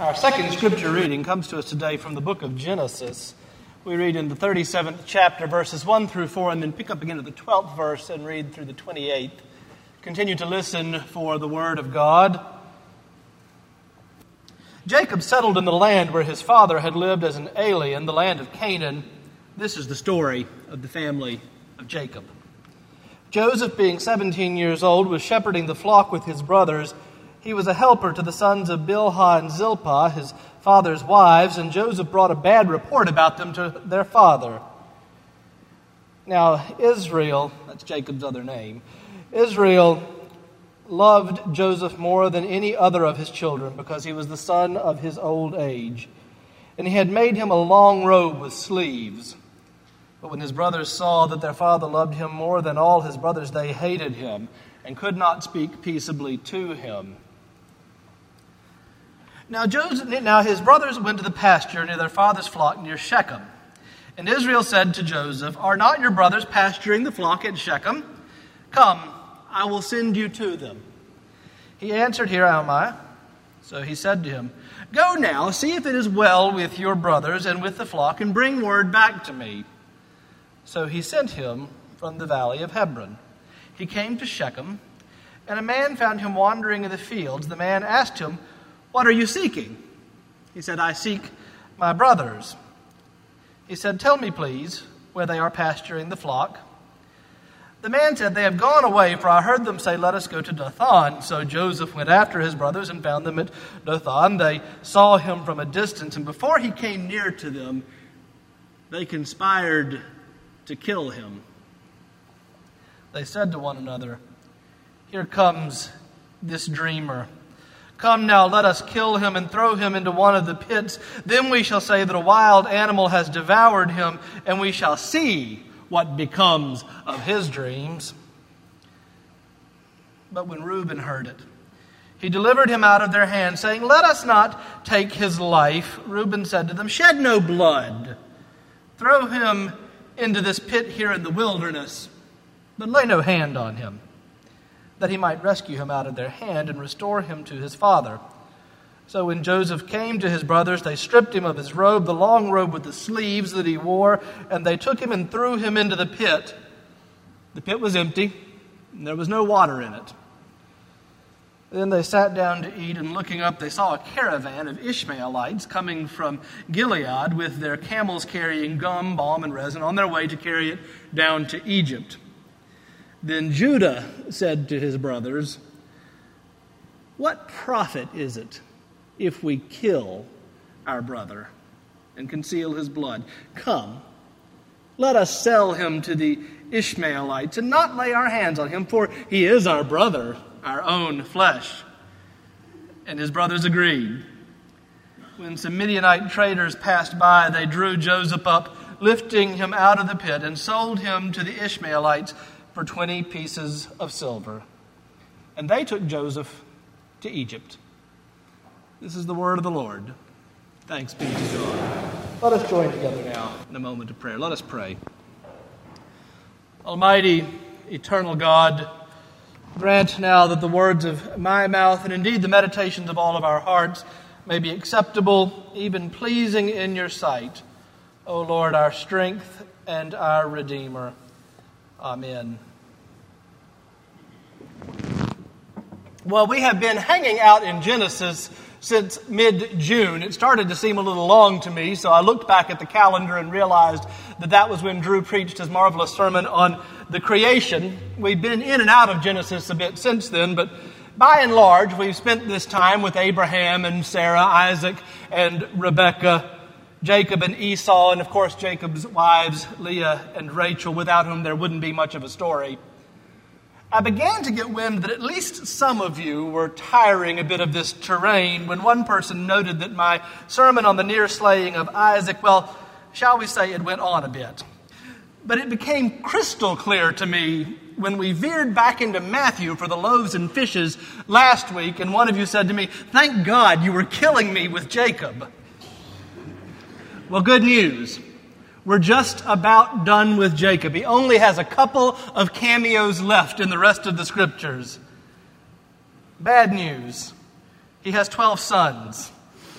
Our second scripture reading comes to us today from the book of Genesis. We read in the 37th chapter, verses 1 through 4, and then pick up again at the 12th verse and read through the 28th. Continue to listen for the word of God. Jacob settled in the land where his father had lived as an alien, the land of Canaan. This is the story of the family of Jacob. Joseph, being 17 years old, was shepherding the flock with his brothers. He was a helper to the sons of Bilhah and Zilpah, his father's wives, and Joseph brought a bad report about them to their father. Now, Israel, that's Jacob's other name, Israel loved Joseph more than any other of his children because he was the son of his old age. And he had made him a long robe with sleeves. But when his brothers saw that their father loved him more than all his brothers, they hated him and could not speak peaceably to him. Now his brothers went to the pasture near their father's flock near Shechem. And Israel said to Joseph, "Are not your brothers pasturing the flock at Shechem? Come, I will send you to them." He answered, "Here am I." So he said to him, "Go now, see if it is well with your brothers and with the flock, and bring word back to me." So he sent him from the valley of Hebron. He came to Shechem, and a man found him wandering in the fields. The man asked him, "What are you seeking?" He said, "I seek my brothers." He said, "Tell me, please, where they are pasturing the flock." The man said, "They have gone away, for I heard them say, 'Let us go to Dothan.'" So Joseph went after his brothers and found them at Dothan. They saw him from a distance, and before he came near to them, they conspired to kill him. They said to one another, "Here comes this dreamer. Come now, let us kill him and throw him into one of the pits. Then we shall say that a wild animal has devoured him, and we shall see what becomes of his dreams." But when Reuben heard it, he delivered him out of their hands, saying, "Let us not take his life." Reuben said to them, "Shed no blood. Throw him into this pit here in the wilderness, but lay no hand on him, that he might rescue him out of their hand and restore him to his father." So when Joseph came to his brothers, they stripped him of his robe, the long robe with the sleeves that he wore, and they took him and threw him into the pit. The pit was empty, and there was no water in it. Then they sat down to eat, and looking up, they saw a caravan of Ishmaelites coming from Gilead with their camels carrying gum, balm, and resin on their way to carry it down to Egypt. Then Judah said to his brothers, "What profit is it if we kill our brother and conceal his blood? Come, let us sell him to the Ishmaelites and not lay our hands on him, for he is our brother, our own flesh." And his brothers agreed. When some Midianite traders passed by, they drew Joseph up, lifting him out of the pit, and sold him to the Ishmaelites for 20 pieces of silver. And they took Joseph to Egypt. This is the word of the Lord. Thanks be to God. Let us join together now in a moment of prayer. Let us pray. Almighty, eternal God, grant now that the words of my mouth and indeed the meditations of all of our hearts may be acceptable, even pleasing in your sight, O Lord, our strength and our Redeemer. Amen. Well, we have been hanging out in Genesis since mid-June. It started to seem a little long to me, so I looked back at the calendar and realized that that was when Drew preached his marvelous sermon on the creation. We've been in and out of Genesis a bit since then, but by and large, we've spent this time with Abraham and Sarah, Isaac and Rebekah, Jacob and Esau, and of course Jacob's wives, Leah and Rachel, without whom there wouldn't be much of a story. I began to get wind that at least some of you were tiring a bit of this terrain when one person noted that my sermon on the near slaying of Isaac, well, shall we say it went on a bit. But it became crystal clear to me when we veered back into Matthew for the loaves and fishes last week, and one of you said to me, "Thank God you were killing me with Jacob." Well, good news. We're just about done with Jacob. He only has a couple of cameos left in the rest of the scriptures. Bad news. He has 12 sons.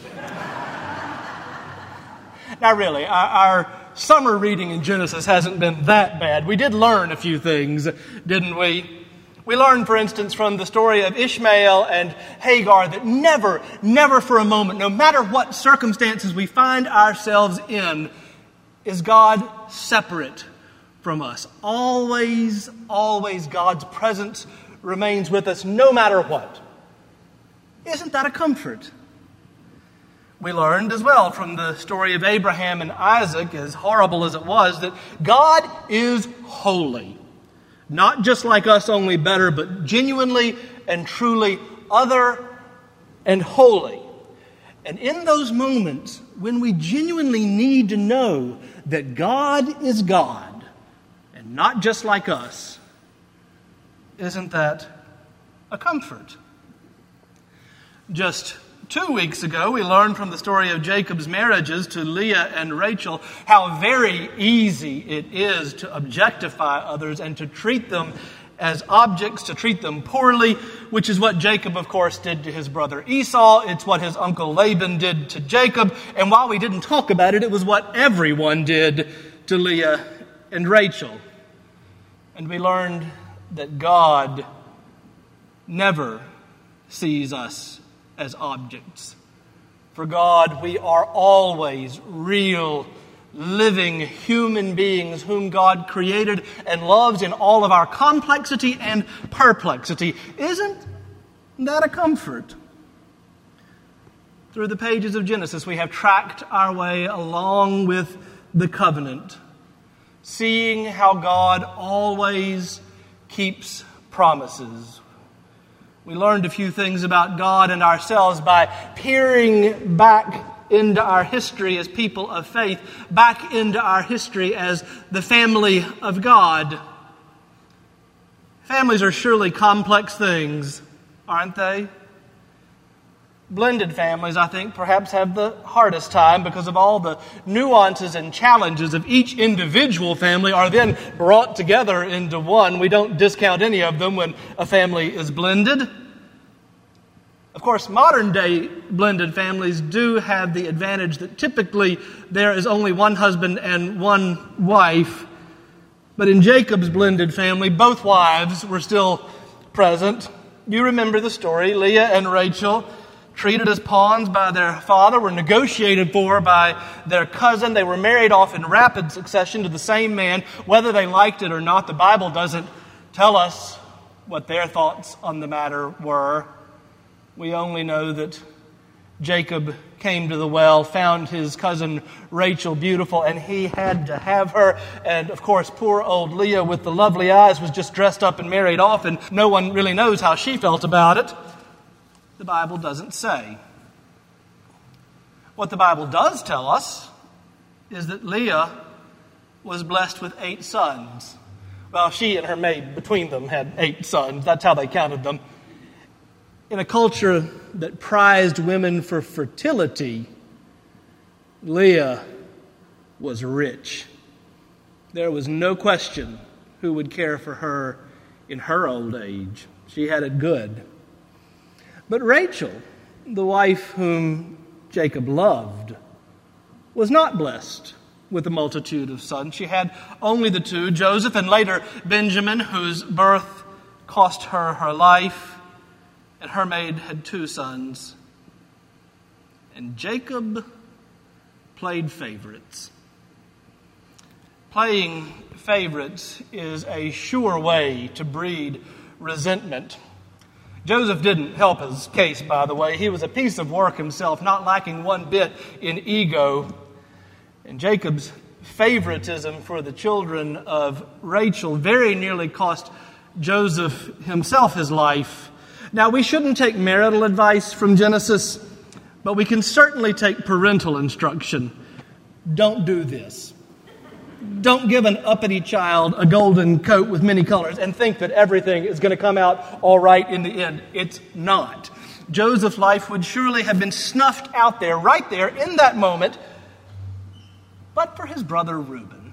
Now really, our summer reading in Genesis hasn't been that bad. We did learn a few things, didn't we? We learned, for instance, from the story of Ishmael and Hagar that never for a moment, no matter what circumstances we find ourselves in, is God separate from us. Always God's presence remains with us no matter what. Isn't that a comfort? We learned as well from the story of Abraham and Isaac, as horrible as it was, that God is holy. Not just like us, only better, but genuinely and truly other and holy. And in those moments, when we genuinely need to know that God is God, and not just like us, isn't that a comfort? Just 2 weeks ago, we learned from the story of Jacob's marriages to Leah and Rachel how very easy it is to objectify others and to treat them as objects, to treat them poorly, which is what Jacob, of course, did to his brother Esau. It's what his uncle Laban did to Jacob. And while we didn't talk about it, it was what everyone did to Leah and Rachel. And we learned that God never sees us as objects. For God, we are always real, living human beings whom God created and loves in all of our complexity and perplexity. Isn't that a comfort? Through the pages of Genesis, we have tracked our way along with the covenant, seeing how God always keeps promises. We learned a few things about God and ourselves by peering back into our history as people of faith, back into our history as the family of God. Families are surely complex things, aren't they? Blended families, I think, perhaps have the hardest time because of all the nuances and challenges of each individual family are then brought together into one. We don't discount any of them when a family is blended. Of course, modern-day blended families do have the advantage that typically there is only one husband and one wife. But in Jacob's blended family, both wives were still present. You remember the story. Leah and Rachel, treated as pawns by their father, were negotiated for by their cousin. They were married off in rapid succession to the same man. Whether they liked it or not, the Bible doesn't tell us what their thoughts on the matter were. We only know that Jacob came to the well, found his cousin Rachel beautiful, and he had to have her. And of course, poor old Leah with the lovely eyes was just dressed up and married off, and no one really knows how she felt about it. The Bible doesn't say. What the Bible does tell us is that Leah was blessed with 8 sons. Well, she and her maid between them had 8 sons. That's how they counted them. In a culture that prized women for fertility, Leah was rich. There was no question who would care for her in her old age. She had it good. But Rachel, the wife whom Jacob loved, was not blessed with a multitude of sons. She had only the 2, Joseph and later Benjamin, whose birth cost her her life. And her maid had 2 sons. And Jacob played favorites. Playing favorites is a sure way to breed resentment. Joseph didn't help his case, by the way. He was a piece of work himself, not lacking one bit in ego. And Jacob's favoritism for the children of Rachel very nearly cost Joseph himself his life. Now, we shouldn't take marital advice from Genesis, but we can certainly take parental instruction. Don't do this. Don't give an uppity child a golden coat with many colors and think that everything is going to come out all right in the end. It's not. Joseph's life would surely have been snuffed out there, right there, in that moment, but for his brother Reuben.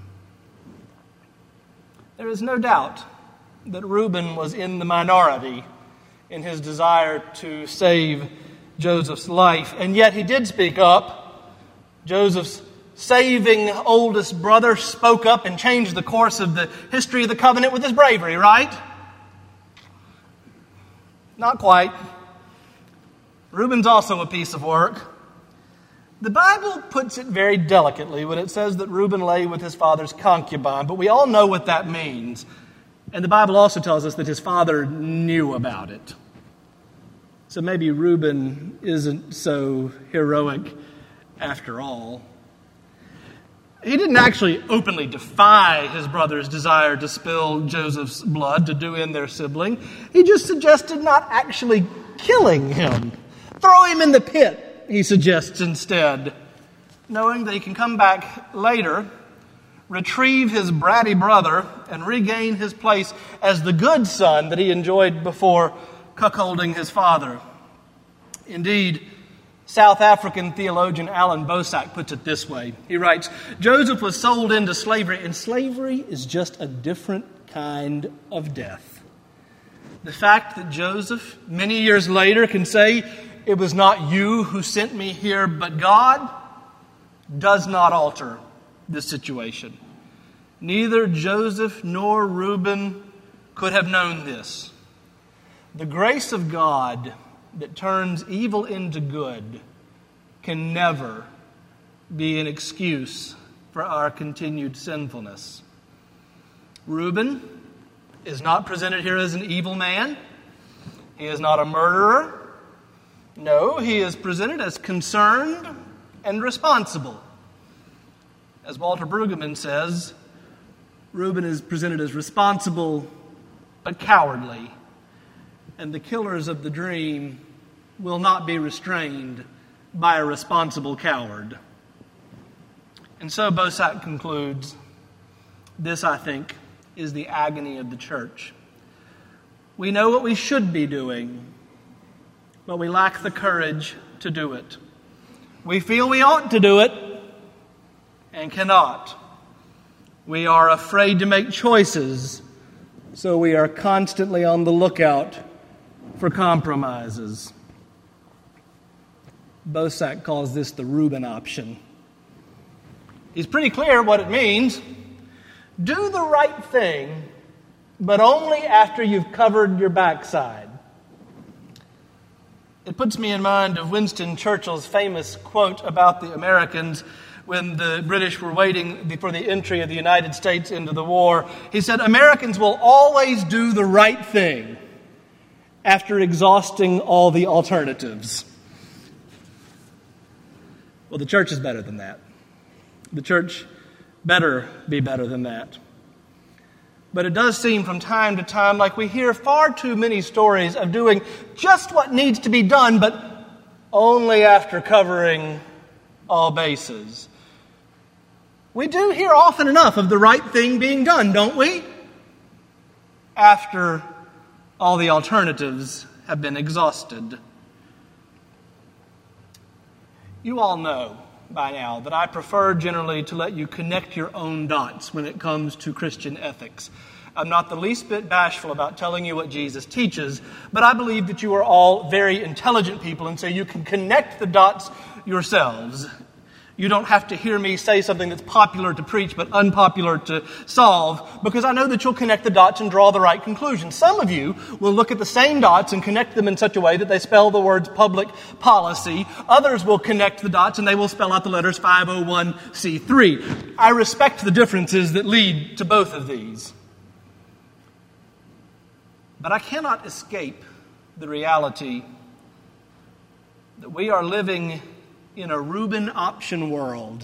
There is no doubt that Reuben was in the minority in his desire to save Joseph's life. And yet he did speak up. Joseph's saving oldest brother spoke up and changed the course of the history of the covenant with his bravery, right? Not quite. Reuben's also a piece of work. The Bible puts it very delicately when it says that Reuben lay with his father's concubine, but we all know what that means. And the Bible also tells us that his father knew about it. So maybe Reuben isn't so heroic after all. He didn't actually openly defy his brother's desire to spill Joseph's blood to do in their sibling. He just suggested not actually killing him. Throw him in the pit, he suggests instead, knowing that he can come back later, retrieve his bratty brother, and regain his place as the good son that he enjoyed before cuckolding his father. Indeed, South African theologian Alan Bosak puts it this way. He writes, Joseph was sold into slavery, and slavery is just a different kind of death. The fact that Joseph, many years later, can say, it was not you who sent me here, but God, does not alter the situation. Neither Joseph nor Reuben could have known this. The grace of God that turns evil into good can never be an excuse for our continued sinfulness. Reuben is not presented here as an evil man. He is not a murderer. No, he is presented as concerned and responsible. As Walter Brueggemann says, Reuben is presented as responsible but cowardly. And the killers of the dream will not be restrained by a responsible coward. And so Bosak concludes, this, I think, is the agony of the church. We know what we should be doing, but we lack the courage to do it. We feel we ought to do it and cannot. We are afraid to make choices, so we are constantly on the lookout for compromises. Bosak calls this the Reuben option. He's pretty clear what it means. Do the right thing, but only after you've covered your backside. It puts me in mind of Winston Churchill's famous quote about the Americans when the British were waiting for the entry of the United States into the war. He said, Americans will always do the right thing after exhausting all the alternatives. Well, the church is better than that. The church better be better than that. But it does seem from time to time like we hear far too many stories of doing just what needs to be done, but only after covering all bases. We do hear often enough of the right thing being done, don't we? After all the alternatives have been exhausted. You all know by now that I prefer generally to let you connect your own dots when it comes to Christian ethics. I'm not the least bit bashful about telling you what Jesus teaches, but I believe that you are all very intelligent people, and so you can connect the dots yourselves. You don't have to hear me say something that's popular to preach but unpopular to solve, because I know that you'll connect the dots and draw the right conclusion. Some of you will look at the same dots and connect them in such a way that they spell the words public policy. Others will connect the dots and they will spell out the letters 501c3. I respect the differences that lead to both of these. But I cannot escape the reality that we are living in a Reuben option world.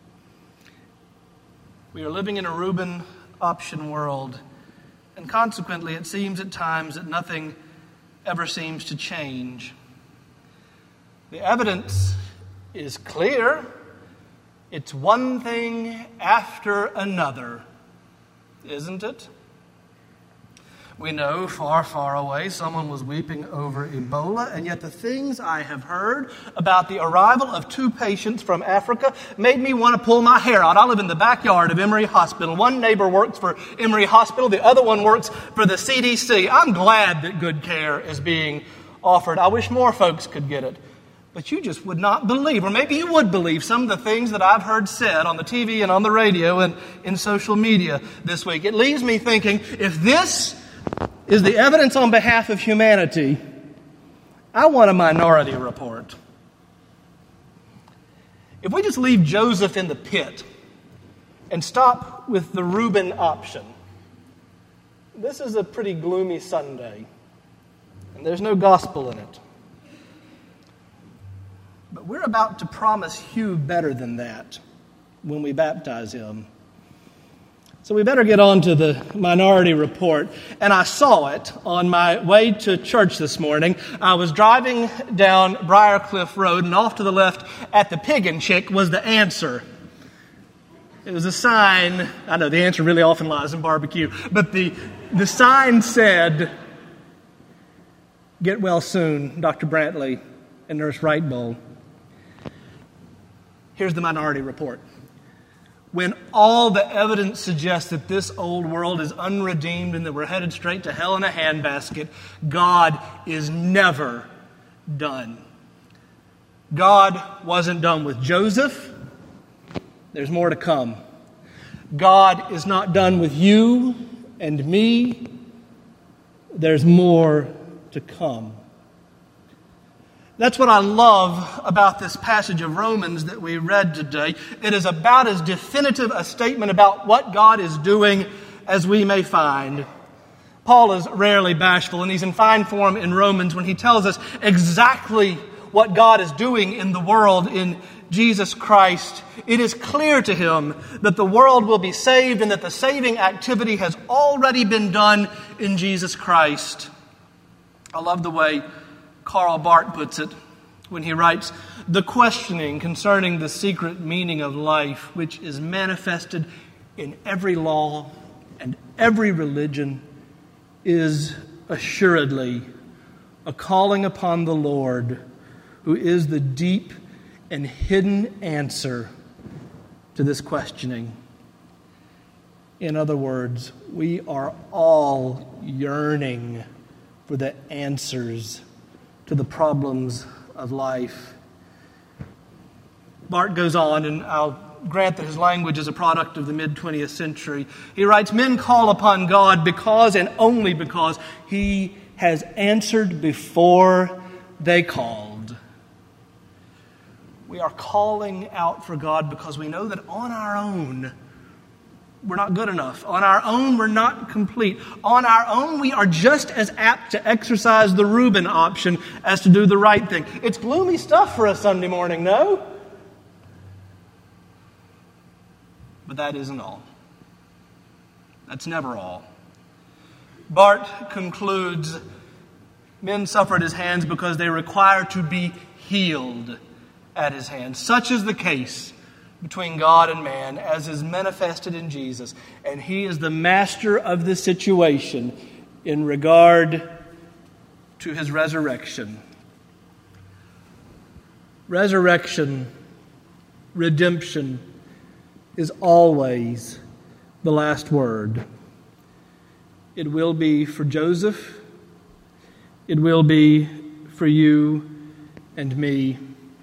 We are living in a Reuben option world, and consequently it seems at times that nothing ever seems to change. The evidence is clear. It's one thing after another, isn't it? We know far, far away someone was weeping over Ebola, and yet the things I have heard about the arrival of 2 patients from Africa made me want to pull my hair out. I live in the backyard of Emory Hospital. One neighbor works for Emory Hospital, the other one works for the CDC. I'm glad that good care is being offered. I wish more folks could get it. But you just would not believe, or maybe you would believe, some of the things that I've heard said on the TV and on the radio and in social media this week. It leaves me thinking, if this is the evidence on behalf of humanity, I want a Minority Report. If we just leave Joseph in the pit and stop with the Reuben option, this is a pretty gloomy Sunday, and there's no gospel in it. But we're about to promise Hugh better than that when we baptize him. So we better get on to the Minority Report. And I saw it on my way to church this morning. I was driving down Briarcliff Road, and off to the left at the Pig and Chick was the answer. It was a sign. I know the answer really often lies in barbecue. But the sign said, "Get well soon, Dr. Brantley and Nurse Wrightbowl." Here's the Minority Report. When all the evidence suggests that this old world is unredeemed and that we're headed straight to hell in a handbasket, God is never done. God wasn't done with Joseph. There's more to come. God is not done with you and me. There's more to come. That's what I love about this passage of Romans that we read today. It is about as definitive a statement about what God is doing as we may find. Paul is rarely bashful, and he's in fine form in Romans when he tells us exactly what God is doing in the world in Jesus Christ. It is clear to him that the world will be saved and that the saving activity has already been done in Jesus Christ. I love the way Karl Barth puts it when he writes, "The questioning concerning the secret meaning of life, which is manifested in every law and every religion, is assuredly a calling upon the Lord, who is the deep and hidden answer to this questioning." In other words, we are all yearning for the answers to the problems of life. Barth goes on, and I'll grant that his language is a product of the mid-20th century. He writes, "Men call upon God because and only because He has answered before they called." We are calling out for God because we know that on our own, we're not good enough. On our own, we're not complete. On our own, we are just as apt to exercise the Reuben option as to do the right thing. It's gloomy stuff for a Sunday morning, no? But that isn't all. That's never all. Barth concludes, men suffer at his hands because they require to be healed at his hands. Such is the case between God and man, as is manifested in Jesus. And He is the master of the situation in regard to His resurrection. Resurrection, redemption, is always the last word. It will be for Joseph. It will be for you and me.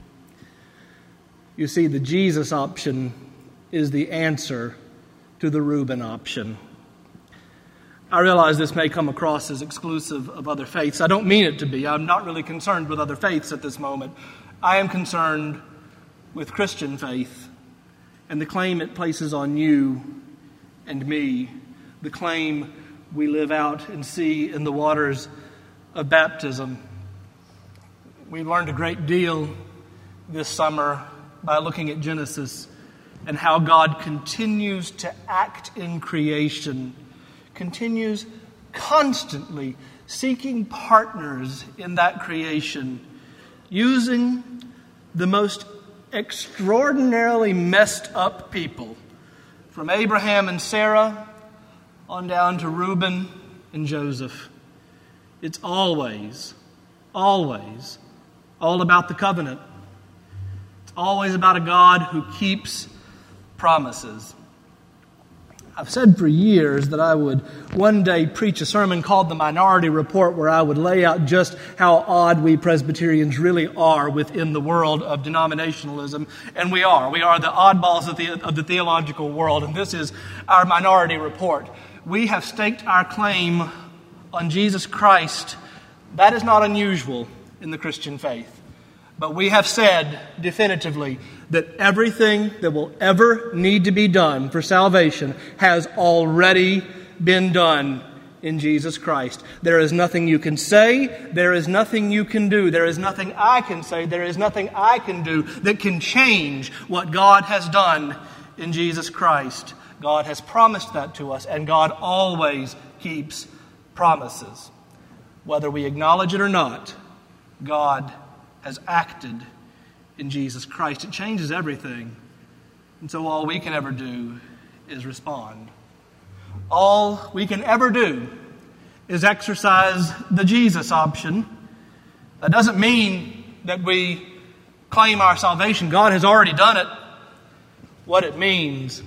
You see, the Jesus option is the answer to the Reuben option. I realize this may come across as exclusive of other faiths. I don't mean it to be. I'm not really concerned with other faiths at this moment. I am concerned with Christian faith and the claim it places on you and me, the claim we live out and see in the waters of baptism. We learned a great deal this summer by looking at Genesis and how God continues to act in creation, continues constantly seeking partners in that creation, using the most extraordinarily messed up people, from Abraham and Sarah on down to Reuben and Joseph. It's always all about the covenant. It's always about a God who keeps promises. I've said for years that I would one day preach a sermon called The Minority Report, where I would lay out just how odd we Presbyterians really are within the world of denominationalism. And we are. We are the oddballs of the theological world, and this is our Minority Report. We have staked our claim on Jesus Christ. That is not unusual in the Christian faith. But we have said definitively that everything that will ever need to be done for salvation has already been done in Jesus Christ. There is nothing you can say. There is nothing you can do. There is nothing I can say. There is nothing I can do that can change what God has done in Jesus Christ. God has promised that to us, and God always keeps promises. Whether we acknowledge it or not, God has acted in Jesus Christ. It changes everything. And so all we can ever do is respond. All we can ever do is exercise the Jesus option. That doesn't mean that we claim our salvation. God has already done it. What it means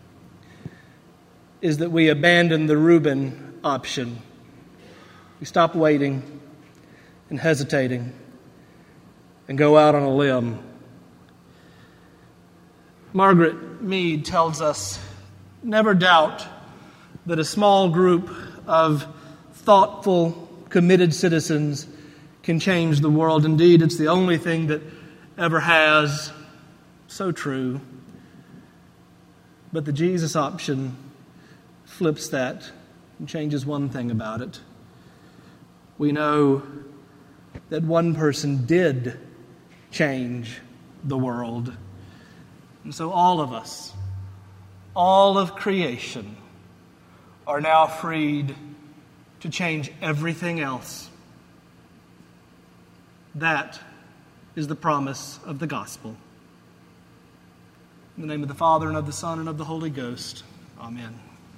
is that we abandon the Reuben option. We stop waiting and hesitating and go out on a limb. Margaret Mead tells us, never doubt that a small group of thoughtful, committed citizens can change the world. Indeed, it's the only thing that ever has. So true. But the Jesus option flips that and changes one thing about it. We know that one person did change the world. And so all of us, all of creation, are now freed to change everything else. That is the promise of the gospel. In the name of the Father, and of the Son, and of the Holy Ghost. Amen.